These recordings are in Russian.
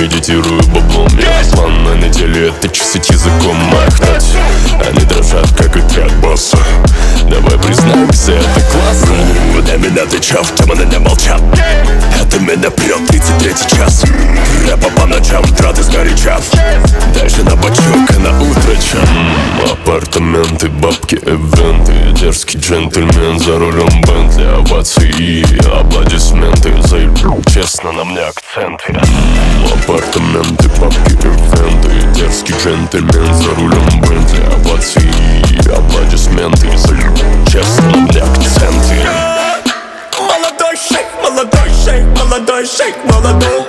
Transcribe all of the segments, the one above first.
медитирую баблом. Я план на неделю, это чесать языком махнуть. Они дрожат, как и трек босса. Давай признаемся, это классно. На меня ты чё, в темно не молчат. Это меня прет 33-й час. Рэпа по ночам, траты сгоряча. Дальше на бачок, а на утро чем? Апартаменты, бабки, эвенты. Дерзкий джентльмен за рулем Бентли. Овации и аплодисменты. Заебу, честно, на мне акценты. Апартаменты, бабки, эвенты. Дерзкий джентльмен за рулем Бентли. Овации и аплодисменты. Заебу, честно, на мне акценты. Молодой шейх, молодой шейх, молодой шейх, молодой.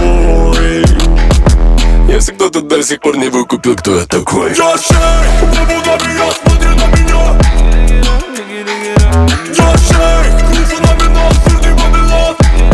Если кто-то до сих пор не выкупил, кто я такой. Я шейх, бабу на меня, смотри на меня. Я шейх, кружу на меня, сырный Вавилон.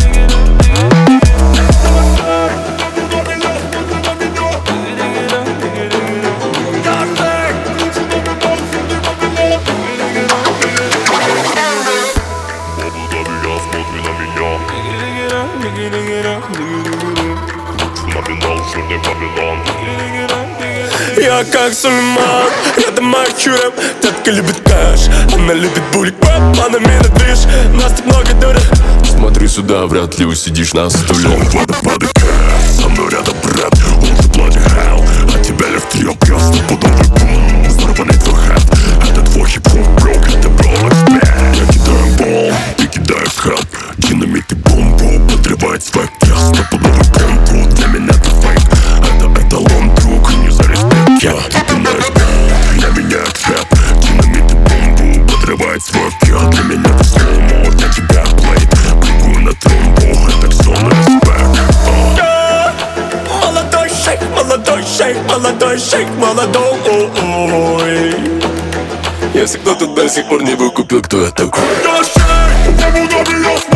Я как Сульман, рядом Махюрем. Детка любит кэш, она любит булик. Она меня движ, нас так много дурят. Смотри сюда, вряд ли усидишь на стуле. Водопады кэш, со мной рядом брат. Он же bloody hell, от тебя электрик, я стопудовый бум. Взорванный твой хэт, это твой хип-хоп брок. Это Rolex бэк. Я кидаю бомб, ты кидаешь хэт. Динамит и бомбу, подрывает свек. Я стопудовый бомбу, для меня ты фейк. Это эталон, друг, не за респект. Я пинаешь бомб, для меня трэп. Динамит и бомбу, подрывает свек. Я для меня ты слоумо, для тебя плейт. Прыгаю на тромбу, это ксон респект. Молодой шейх, молодой шейх, молодой шейх, молодой. Если кто-то до сих пор не выкупил, кто я такой. Я шейх, бабу на меня.